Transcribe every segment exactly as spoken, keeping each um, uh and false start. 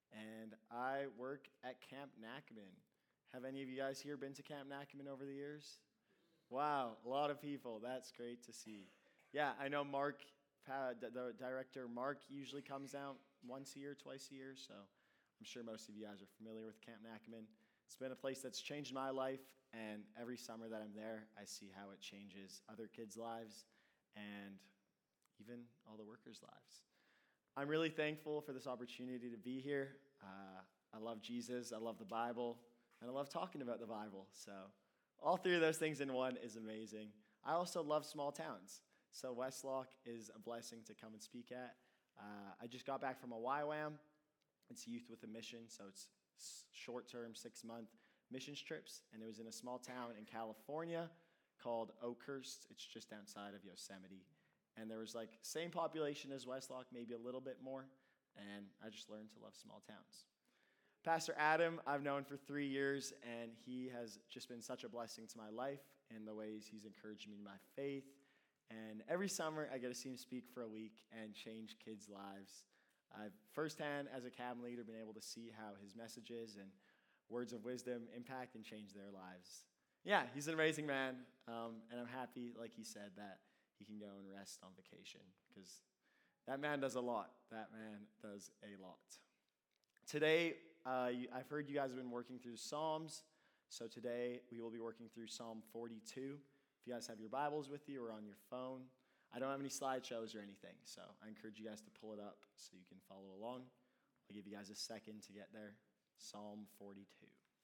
and I work at Camp Nackaman. Have any of you guys here been to Camp Nackaman over the years? Wow, a lot of people. That's great to see. Yeah, I know Mark, the director, Mark usually comes out once a year, twice a year, so I'm sure most of you guys are familiar with Camp Nackaman. It's been a place that's changed my life, and every summer that I'm there, I see how it changes other kids' lives and even all the workers' lives. I'm really thankful for this opportunity to be here. Uh, I love Jesus, I love the Bible, and I love talking about the Bible. So all three of those things in one is amazing. I also love small towns. So Westlock is a blessing to come and speak at. Uh, I just got back from a Y WAM. It's Youth with a Mission, so it's short-term, six-month missions trips, and it was in a small town in California called Oakhurst. It's just outside of Yosemite, and there was like same population as Westlock, maybe a little bit more, and I just learned to love small towns. Pastor Adam, I've known for three years, and he has just been such a blessing to my life in the ways he's encouraged me in my faith, and every summer I get to see him speak for a week and change kids' lives. I've firsthand, as a cabin leader, been able to see how his messages and words of wisdom impact and change their lives. Yeah, he's an amazing man, um, and I'm happy, like he said, that he can go and rest on vacation, because that man does a lot. That man does a lot. Today, uh, I've heard you guys have been working through Psalms, so today we will be working through Psalm forty-two. If you guys have your Bibles with you or on your phone, I don't have any slideshows or anything, so I encourage you guys to pull it up so you can follow along. I'll give you guys a second to get there. Psalm forty-two.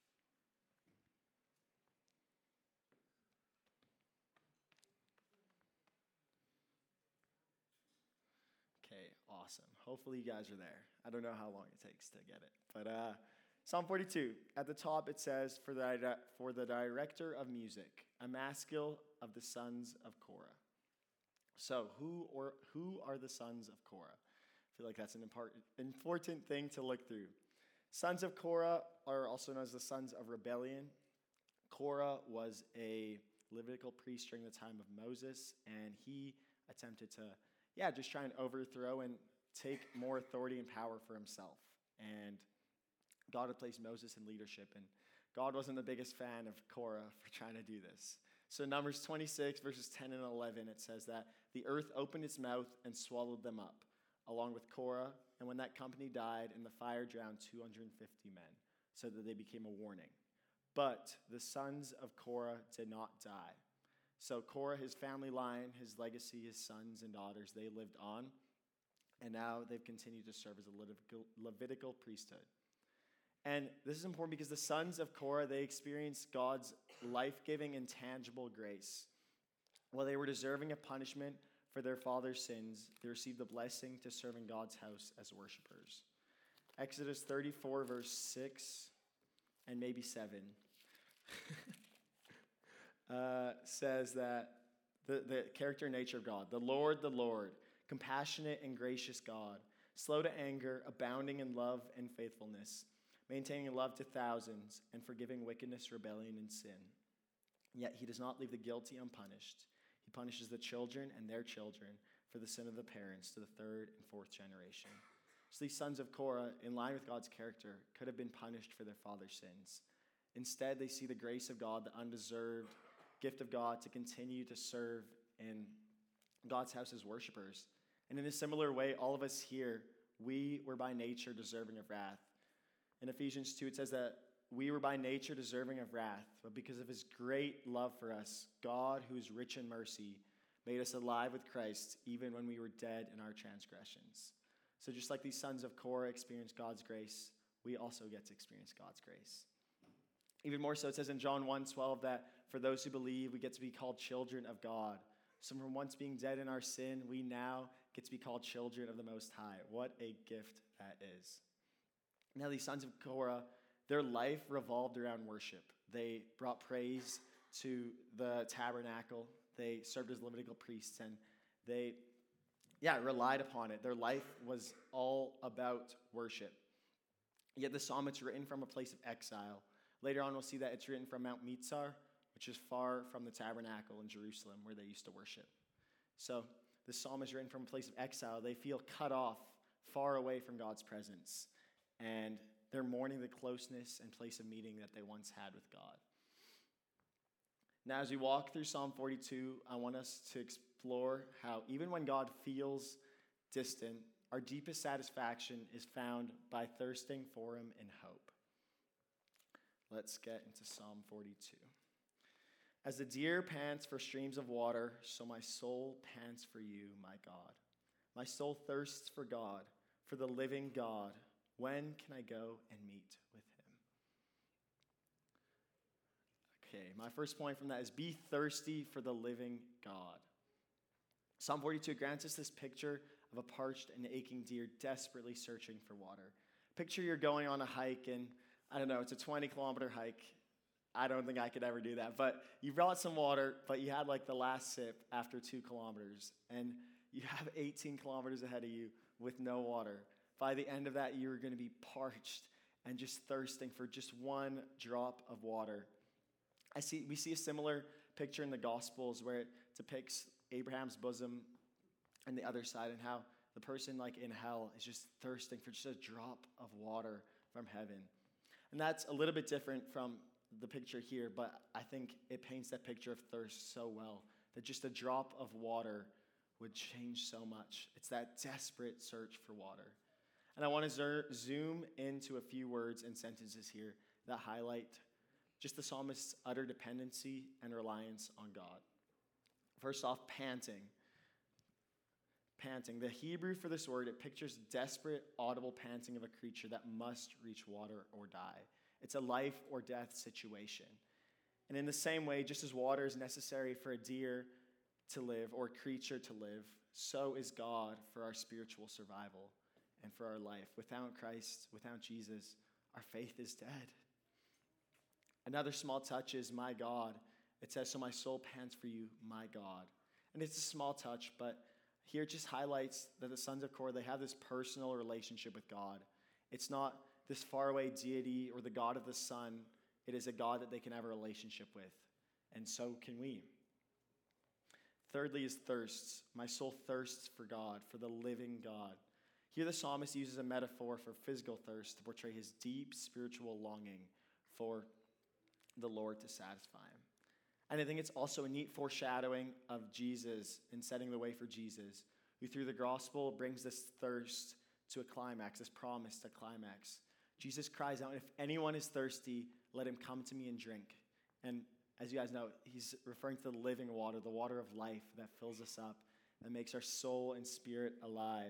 Okay, awesome. Hopefully you guys are there. I don't know how long it takes to get it, but uh, Psalm forty-two. At the top it says, for the, for the director of music, a maskil of the sons of Korah. So who or who are the sons of Korah? I feel like that's an important, important thing to look through. Sons of Korah are also known as the sons of rebellion. Korah was a Levitical priest during the time of Moses, and he attempted to, yeah, just try and overthrow and take more authority and power for himself. And God had placed Moses in leadership, and God wasn't the biggest fan of Korah for trying to do this. So Numbers twenty-six, verses ten and eleven, it says that the earth opened its mouth and swallowed them up, along with Korah, and when that company died, and the fire drowned two hundred fifty men, so that they became a warning. But the sons of Korah did not die. So Korah, his family line, his legacy, his sons and daughters, they lived on, and now they've continued to serve as a Levitical, Levitical priesthood. And this is important because the sons of Korah, they experienced God's life-giving and tangible grace. While they were deserving of punishment for their father's sins, they received the blessing to serve in God's house as worshipers. Exodus thirty-four, verse six, and maybe seven, uh, says that the, the character and nature of God, the Lord, the Lord, compassionate and gracious God, slow to anger, abounding in love and faithfulness, maintaining love to thousands, and forgiving wickedness, rebellion, and sin. Yet he does not leave the guilty unpunished. He punishes the children and their children for the sin of the parents to the third and fourth generation. So these sons of Korah, in line with God's character, could have been punished for their father's sins. Instead, they see the grace of God, the undeserved gift of God, to continue to serve in God's house as worshipers. And in a similar way, all of us here, we were by nature deserving of wrath. In Ephesians two, it says that we were by nature deserving of wrath, but because of his great love for us, God, who is rich in mercy, made us alive with Christ even when we were dead in our transgressions. So just like these sons of Korah experienced God's grace, we also get to experience God's grace. Even more so, it says in John one twelve that for those who believe, we get to be called children of God. So from once being dead in our sin, we now get to be called children of the Most High. What a gift that is. Now, these sons of Korah, their life revolved around worship. They brought praise to the tabernacle. They served as Levitical priests, and they, yeah, relied upon it. Their life was all about worship. Yet the psalm, it's written from a place of exile. Later on, we'll see that it's written from Mount Mitzar, which is far from the tabernacle in Jerusalem where they used to worship. So the psalm is written from a place of exile. They feel cut off, far away from God's presence. and they're mourning the closeness and place of meeting that they once had with God. Now, as we walk through Psalm forty-two, I want us to explore how even when God feels distant, our deepest satisfaction is found by thirsting for him in hope. Let's get into Psalm forty-two. As the deer pants for streams of water, so my soul pants for you, my God. My soul thirsts for God, for the living God. When can I go and meet with him? Okay, my first point from that is be thirsty for the living God. Psalm forty-two grants us this picture of a parched and aching deer desperately searching for water. Picture you're going on a hike, and I don't know, it's a twenty kilometer hike. I don't think I could ever do that, but you brought some water, but you had like the last sip after two kilometers, and you have eighteen kilometers ahead of you with no water. By the end of that, you're going to be parched and just thirsting for just one drop of water. I see. We see a similar picture in the Gospels where it depicts Abraham's bosom and the other side, and how the person like in hell is just thirsting for just a drop of water from heaven. And that's a little bit different from the picture here, but I think it paints that picture of thirst so well, that just a drop of water would change so much. It's that desperate search for water. And I want to zer- zoom into a few words and sentences here that highlight just the psalmist's utter dependency and reliance on God. First off, panting. Panting. The Hebrew for this word, it pictures desperate, audible panting of a creature that must reach water or die. It's a life or death situation. And in the same way, just as water is necessary for a deer to live or a creature to live, so is God for our spiritual survival and for our life. Without Christ, without Jesus, our faith is dead. Another small touch is my God. It says, so my soul pants for you, my God. And it's a small touch, but here it just highlights that the sons of Korah, they have this personal relationship with God. It's not this faraway deity or the God of the sun. It is a God that they can have a relationship with. And so can we. Thirdly is thirsts. My soul thirsts for God, for the living God. Here the psalmist uses a metaphor for physical thirst to portray his deep spiritual longing for the Lord to satisfy him. And I think it's also a neat foreshadowing of Jesus and setting the way for Jesus, who through the gospel brings this thirst to a climax, this promise to climax. Jesus cries out, if anyone is thirsty, let him come to me and drink. And as you guys know, he's referring to the living water, the water of life that fills us up and makes our soul and spirit alive.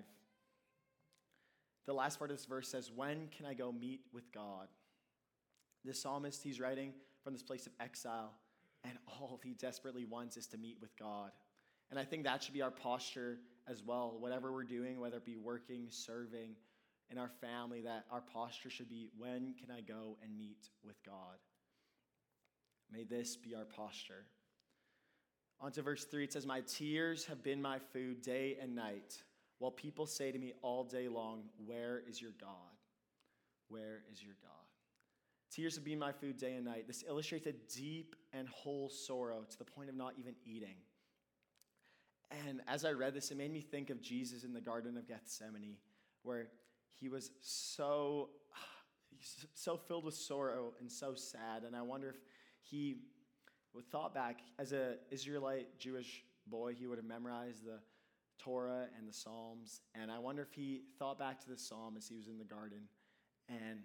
The last part of this verse says, when can I go meet with God? The psalmist, he's writing from this place of exile, and all he desperately wants is to meet with God. And I think that should be our posture as well. Whatever we're doing, whether it be working, serving, in our family, that our posture should be, when can I go and meet with God? May this be our posture. On to verse three, it says, my tears have been my food day and night, while people say to me all day long, where is your God? Where is your God? Tears have been my food day and night. This illustrates a deep and whole sorrow to the point of not even eating. And as I read this, it made me think of Jesus in the Garden of Gethsemane, where he was so, so filled with sorrow and so sad. And I wonder if he would thought back, as an Israelite Jewish boy, he would have memorized the Torah and the Psalms. And I wonder if he thought back to the psalm as he was in the garden and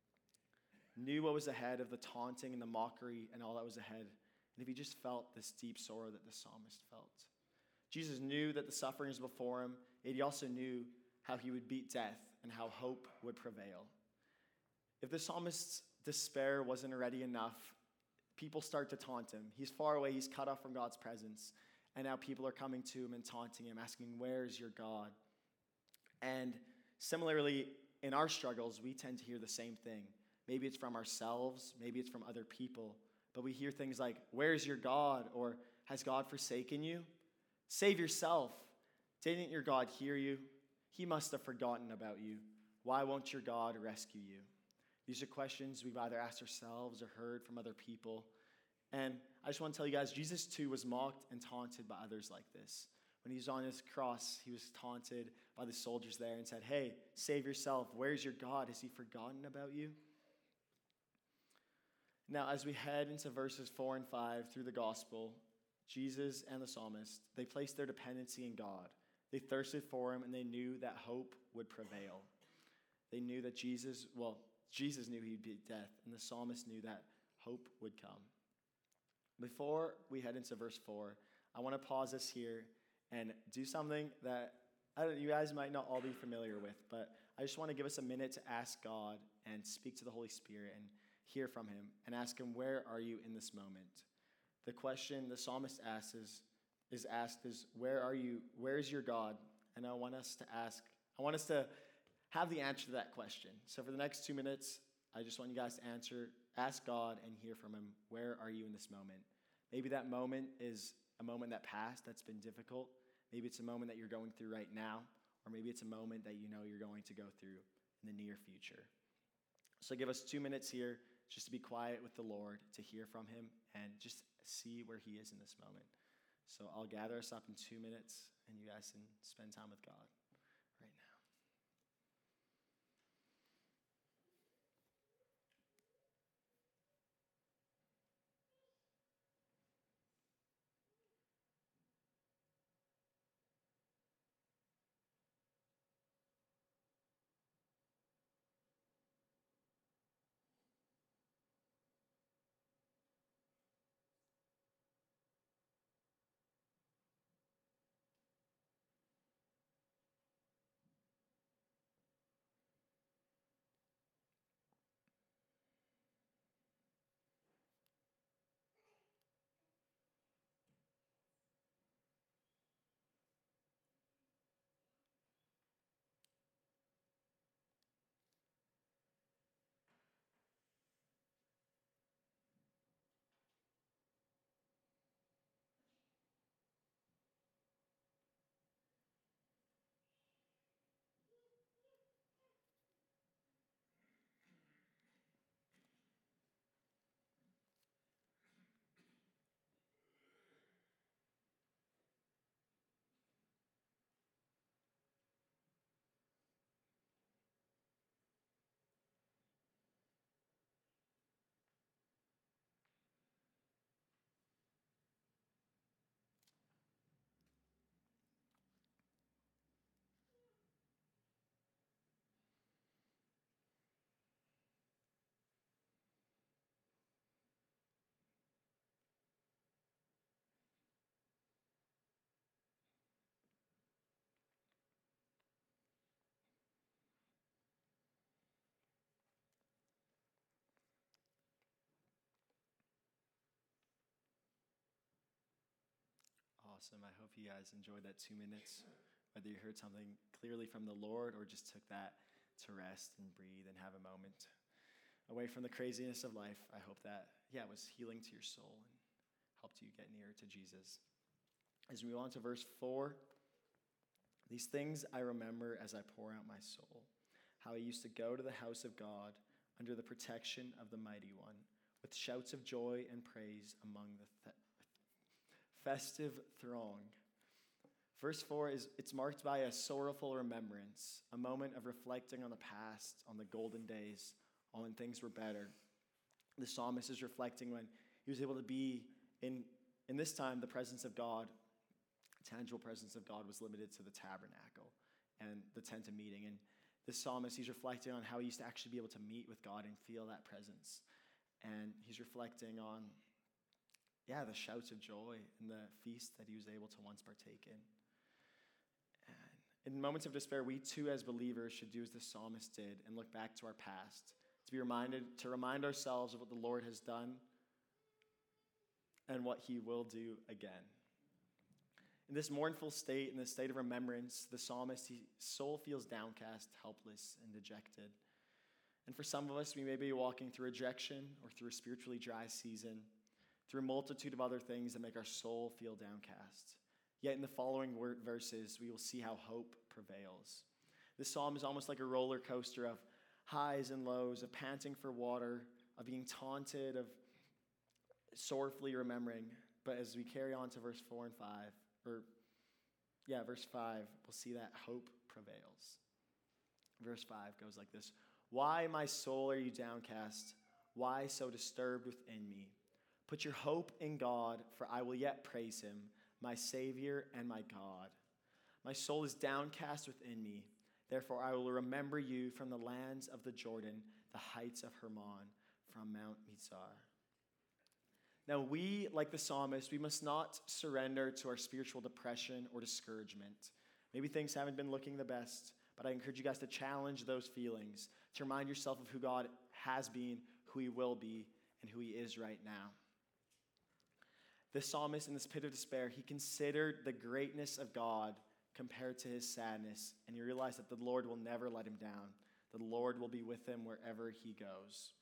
knew what was ahead of the taunting and the mockery and all that was ahead. And if he just felt this deep sorrow that the psalmist felt. Jesus knew that the suffering was before him, and he also knew how he would beat death and how hope would prevail. If the psalmist's despair wasn't already enough, people start to taunt him. He's far away, he's cut off from God's presence, and now people are coming to him and taunting him, asking, where's your God? And similarly, in our struggles, we tend to hear the same thing. Maybe it's from ourselves, maybe it's from other people, but we hear things like, where's your God? Or has God forsaken you? Save yourself. Didn't your God hear you? He must have forgotten about you. Why won't your God rescue you? These are questions we've either asked ourselves or heard from other people. And I just want to tell you guys, Jesus too was mocked and taunted by others like this. When he was on his cross, he was taunted by by the soldiers there and said, "Hey, save yourself. Where's your God? Has he forgotten about you?" Now, as we head into verses four and five through the gospel, Jesus and the psalmist, they placed their dependency in God. They thirsted for him, and they knew that hope would prevail. They knew that Jesus, well, Jesus knew he'd beat death, and the psalmist knew that hope would come. Before we head into verse four, I want to pause us here and do something that I don't, you guys might not all be familiar with, but I just want to give us a minute to ask God and speak to the Holy Spirit and hear from him and ask him, where are you in this moment? The question the psalmist asks is, is asked is, where are you? Where is your God? And I want us to ask, I want us to have the answer to that question. So for the next two minutes, I just want you guys to answer, ask God and hear from him, where are you in this moment? Maybe that moment is a moment that passed that's been difficult. Maybe it's a moment that you're going through right now, or maybe it's a moment that you know you're going to go through in the near future. So give us two minutes here just to be quiet with the Lord, to hear from him, and just see where he is in this moment. So I'll gather us up in two minutes, and you guys can spend time with God right now. Awesome. I hope you guys enjoyed that two minutes, whether you heard something clearly from the Lord or just took that to rest and breathe and have a moment away from the craziness of life. I hope that, yeah, it was healing to your soul and helped you get nearer to Jesus. As we move on to verse four, these things I remember as I pour out my soul, how I used to go to the house of God under the protection of the Mighty One, with shouts of joy and praise among the th- festive throng. Verse four is, it's marked by a sorrowful remembrance, a moment of reflecting on the past, on the golden days, on when things were better. The psalmist is reflecting when he was able to be in, in this time, the presence of God, tangible presence of God was limited to the tabernacle and the tent of meeting. And this psalmist, he's reflecting on how he used to actually be able to meet with God and feel that presence. And he's reflecting on Yeah, the shouts of joy and the feast that he was able to once partake in. And in moments of despair, we too as believers should do as the psalmist did and look back to our past, to be reminded, to remind ourselves of what the Lord has done and what he will do again. In this mournful state, in this state of remembrance, the psalmist, his soul feels downcast, helpless, and dejected. And for some of us, we may be walking through rejection or through a spiritually dry season, through a multitude of other things that make our soul feel downcast. Yet in the following word verses, we will see how hope prevails. This psalm is almost like a roller coaster of highs and lows, of panting for water, of being taunted, of sorrowfully remembering. But as we carry on to verse four and five, or yeah, verse five, we'll see that hope prevails. Verse five goes like this. Why, my soul, are you downcast? Why so disturbed within me? Put your hope in God, for I will yet praise him, my Savior and my God. My soul is downcast within me. Therefore I will remember you from the lands of the Jordan, the heights of Hermon, from Mount Mizar. Now we, like the psalmist, we must not surrender to our spiritual depression or discouragement. Maybe things haven't been looking the best, but I encourage you guys to challenge those feelings, to remind yourself of who God has been, who he will be, and who he is right now. The psalmist in this pit of despair, he considered the greatness of God compared to his sadness, and he realized that the Lord will never let him down. The Lord will be with him wherever he goes.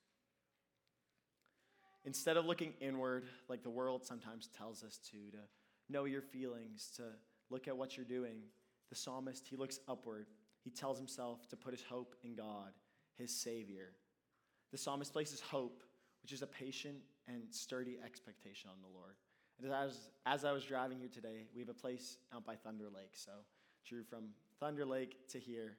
Instead of looking inward, like the world sometimes tells us to, to know your feelings, to look at what you're doing, the psalmist, he looks upward. He tells himself to put his hope in God, his Savior. The psalmist places hope, which is a patient and sturdy expectation on the Lord. And as I was, as I was driving here today, we have a place out by Thunder Lake. So, drew from Thunder Lake to here.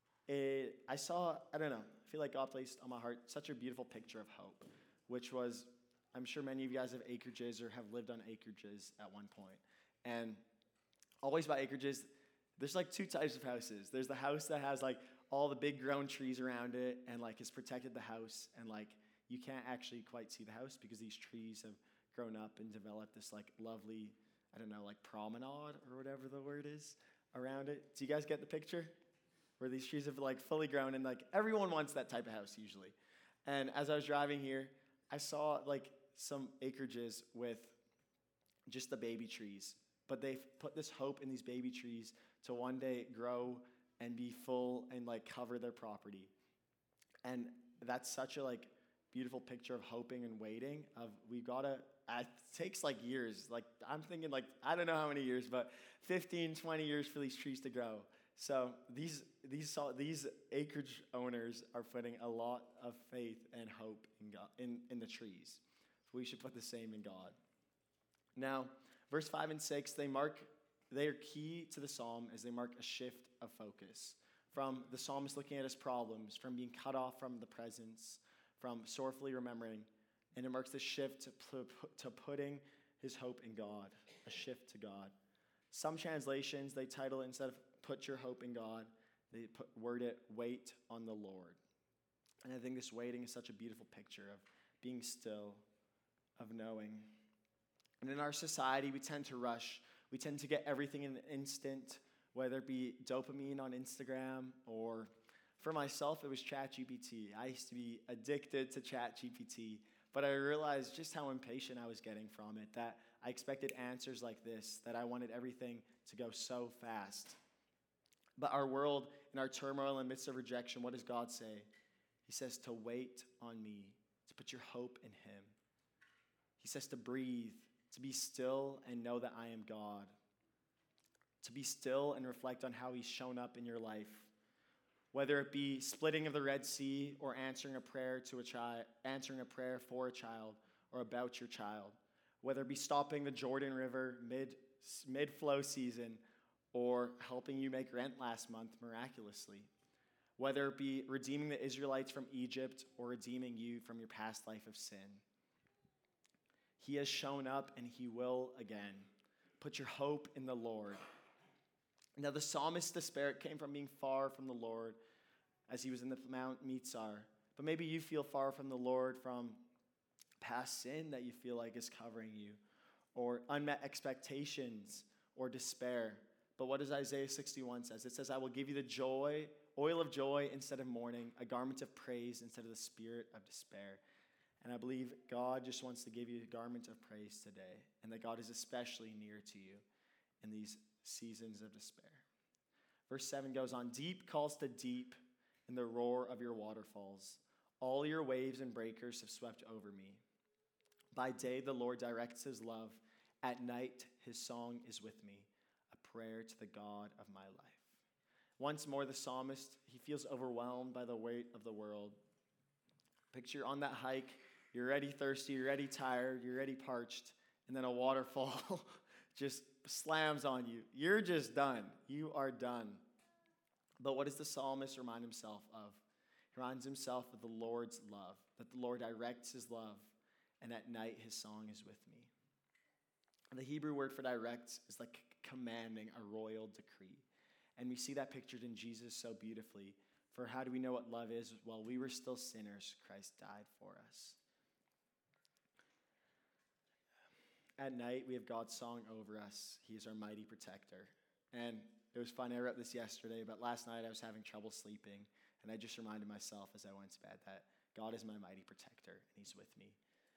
It, I saw, I don't know, I feel like God placed on my heart such a beautiful picture of hope, which was, I'm sure many of you guys have acreages or have lived on acreages at one point. And always by acreages, there's like two types of houses. There's the house that has like all the big grown trees around it and like has protected the house, and like you can't actually quite see the house because these trees have grown up and developed this like lovely, I don't know, like promenade or whatever the word is around it. Do you guys get the picture? Where these trees have like fully grown, and like everyone wants that type of house usually. And as I was driving here, I saw like some acreages with just the baby trees, but they've put this hope in these baby trees to one day grow and be full and like cover their property. And that's such a like beautiful picture of hoping and waiting. Of we gotta, it takes like years. Like I'm thinking like, I don't know how many years, but fifteen, twenty years for these trees to grow. So these these these acreage owners are putting a lot of faith and hope in God, in, in the trees. We should put the same in God. Now, verse five and six, they mark they are key to the psalm as they mark a shift of focus from the psalmist looking at his problems, from being cut off from the presence, from sorrowfully remembering, and it marks the shift to, to putting his hope in God, a shift to God. Some translations, they title it, instead of put your hope in God, they put, word it, wait on the Lord. And I think this waiting is such a beautiful picture of being still, of knowing. And in our society, we tend to rush. We tend to get everything in an instant, whether it be dopamine on Instagram, or for myself, it was ChatGPT. I used to be addicted to ChatGPT, but I realized just how impatient I was getting from it, that I expected answers like this, that I wanted everything to go so fast. But our world, in our turmoil and midst of rejection, what does God say? He says to wait on me, to put your hope in him. He says to breathe, to be still and know that I am God. To be still and reflect on how he's shown up in your life. Whether it be splitting of the Red Sea or answering a prayer to a child, answering a prayer for a child or about your child. Whether it be stopping the Jordan River mid mid-flow season or helping you make rent last month miraculously. Whether it be redeeming the Israelites from Egypt or redeeming you from your past life of sin. He has shown up and he will again. Put your hope in the Lord. Now the psalmist's despair came from being far from the Lord as he was in the Mount Mizar. But maybe you feel far from the Lord from past sin that you feel like is covering you, or unmet expectations, or despair. But what does Isaiah sixty-one says? It says, I will give you the joy, oil of joy instead of mourning, a garment of praise instead of the spirit of despair. And I believe God just wants to give you a garment of praise today, and that God is especially near to you in these seasons of despair. Verse seven goes on, deep calls to deep in the roar of your waterfalls. All your waves and breakers have swept over me. By day the Lord directs his love. At night his song is with me, a prayer to the God of my life. Once more the psalmist, he feels overwhelmed by the weight of the world. Picture on that hike, you're already thirsty, you're already tired, you're already parched, and then a waterfall just slams on you. You're just done. You are done. But what does the psalmist remind himself of? He reminds himself of the Lord's love, that the Lord directs his love, and at night his song is with me. And the Hebrew word for directs is like commanding, a royal decree. And we see that pictured in Jesus so beautifully. For how do we know what love is? While we were still sinners, Christ died for us. At night, we have God's song over us. He is our mighty protector. And it was fun. I wrote this yesterday, but last night I was having trouble sleeping. And I just reminded myself as I went to bed that God is my mighty protector, and he's with me.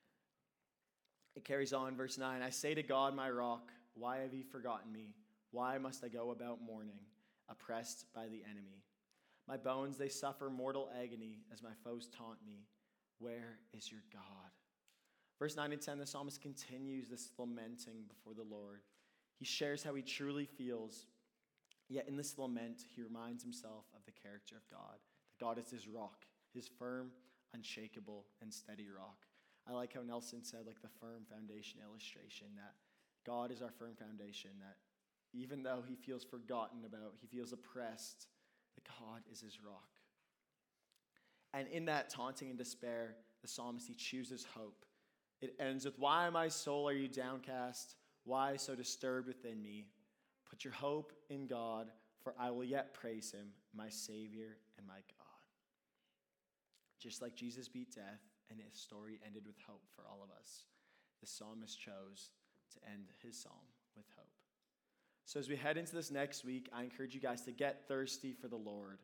It carries on, verse nine. I say to God, my rock, why have you forgotten me? Why must I go about mourning, oppressed by the enemy? My bones, they suffer mortal agony as my foes taunt me. Where is your God? Verse nine and ten, the psalmist continues this lamenting before the Lord. He shares how he truly feels. Yet in this lament, he reminds himself of the character of God. That God is his rock, his firm, unshakable, and steady rock. I like how Nelson said, like the firm foundation illustration, that God is our firm foundation, that even though he feels forgotten about, he feels oppressed, that God is his rock. And in that taunting and despair, the psalmist, he chooses hope. It ends with, why, my soul, are you downcast? Why so disturbed within me? Put your hope in God, for I will yet praise him, my Savior and my God. Just like Jesus beat death and his story ended with hope for all of us, the psalmist chose to end his psalm with hope. So as we head into this next week, I encourage you guys to get thirsty for the Lord.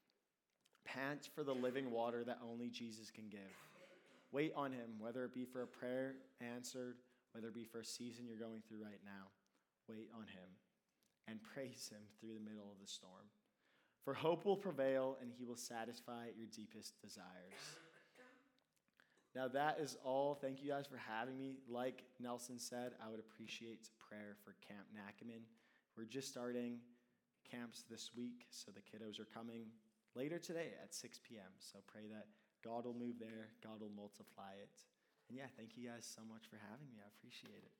Pant for the living water that only Jesus can give. Wait on him, whether it be for a prayer answered, whether it be for a season you're going through right now. Wait on him and praise him through the middle of the storm. For hope will prevail and he will satisfy your deepest desires. Now that is all. Thank you guys for having me. Like Nelson said, I would appreciate prayer for Camp Nakaman. We're just starting camps this week, so the kiddos are coming later today at six p.m. So pray that God will move there, God will multiply it. And yeah, thank you guys so much for having me. I appreciate it.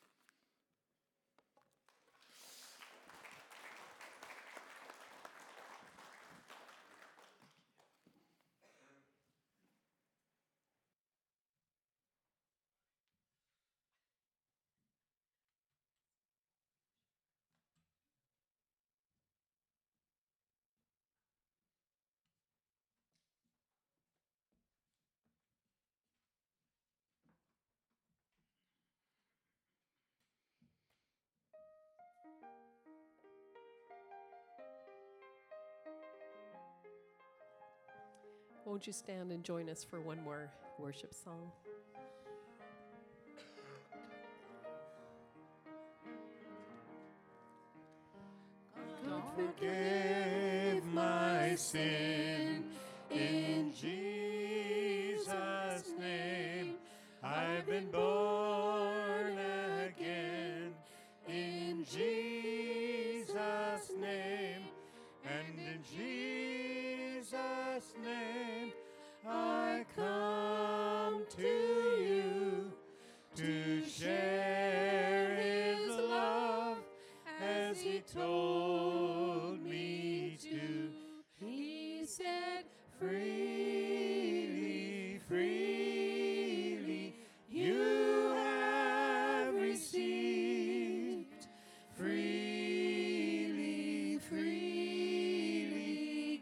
Won't you stand and join us for one more worship song? God forgave my sin in Jesus' name. I've been born again in Jesus' name, and in Jesus' name I come to you to share his love as he told me to. He said, freely, freely you have received, freely, freely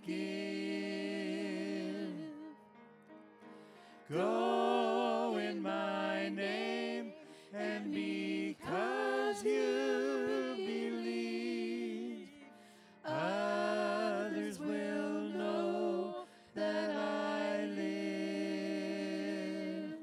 give. Go in my name, and because you believe, others will know that I live.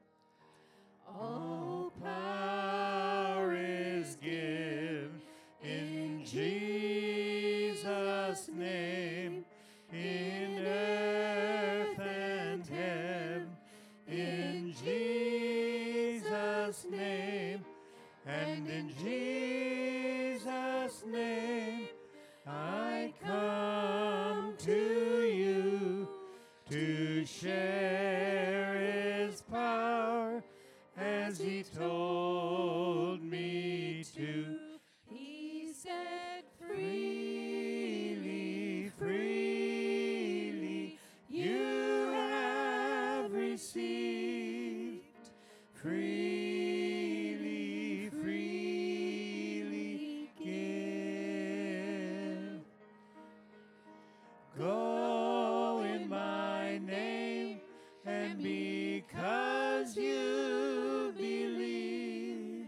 All power is given in Jesus' name, in earth and heaven, in Jesus' name, and in Jesus' name I come to you to share his power as he told me to. He said, freely, freely freely, freely give. Go in my name, and because you believe,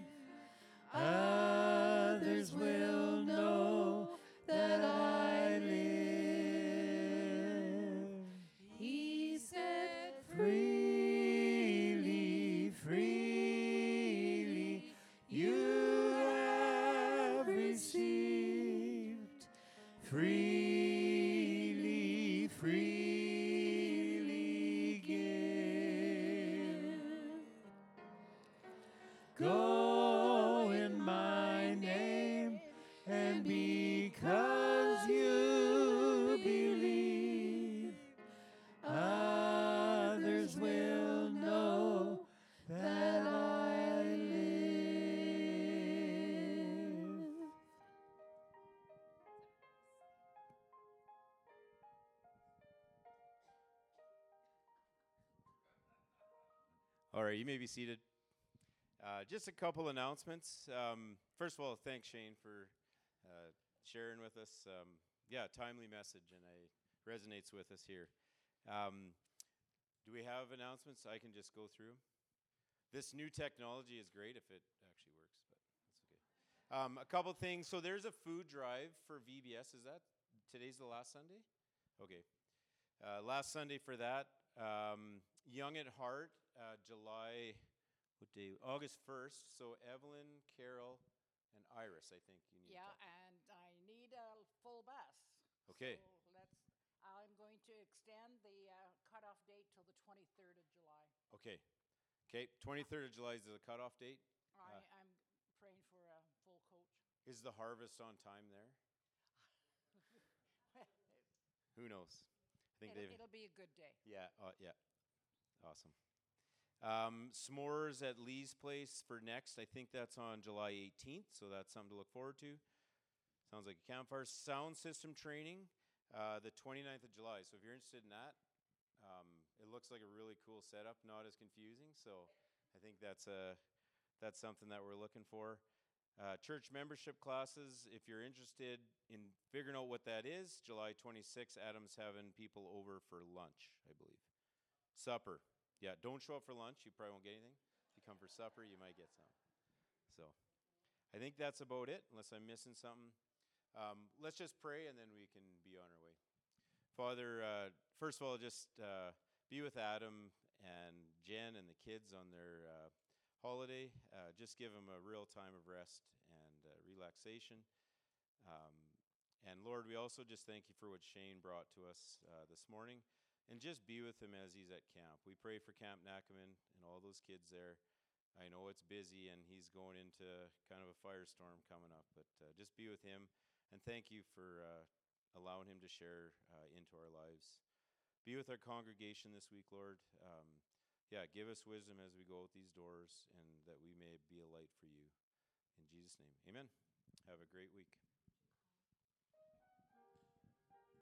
others will know that I live. He said, Freely, freely, you have received. Freely, freely give. Go in my name, and because you believe, others will know that I live. All right, you may be seated. Uh, just a couple announcements. Um, first of all, thanks Shane for uh, sharing with us. Um, yeah, timely message, and it resonates with us here. Um, do we have announcements? I can just go through. This new technology is great if it actually works, but that's okay. Um, a couple things. So there's a food drive for V B S. Is that today's the last Sunday? Okay. Uh, last Sunday for that. Um, Young at Heart, uh, July, what day? August first. So Evelyn, Carol, and Iris, I think you need Yeah, to talk. and I need a full bus. Okay. So let's, I'm going to extend the uh, cutoff date till the twenty-third of July. Okay. Okay, twenty-third of July is the cutoff date. I, Uh, I'm praying for a full coach. Is the harvest on time there? Who knows? I think It'll, they've. it'll be a good day. Yeah, uh, yeah. Awesome. Um, s'mores at Lee's Place for next. I think that's on July eighteenth, so that's something to look forward to. Sounds like a campfire. Sound system training, uh, the twenty-ninth of July. So if you're interested in that, um, it looks like a really cool setup, not as confusing. So I think that's a that's something that we're looking for. Uh, church membership classes, if you're interested in figuring out what that is, July twenty-sixth, Adam's having people over for lunch, I believe. Supper. Yeah, don't show up for lunch. You probably won't get anything. If you come for supper, you might get some. So I think that's about it, unless I'm missing something. Um, let's just pray, and then we can be on our way. Father, uh, first of all, just uh, be with Adam and Jen and the kids on their uh, holiday. Uh, just give them a real time of rest and uh, relaxation. Um, and Lord, we also just thank you for what Shane brought to us uh, this morning. And just be with him as he's at camp. We pray for Camp Nakaman and all those kids there. I know it's busy and he's going into kind of a firestorm coming up, but uh, just be with him. And thank you for uh, allowing him to share uh, into our lives. Be with our congregation this week, Lord. Um, yeah, give us wisdom as we go out these doors, and that we may be a light for you. In Jesus' name, amen. Have a great week.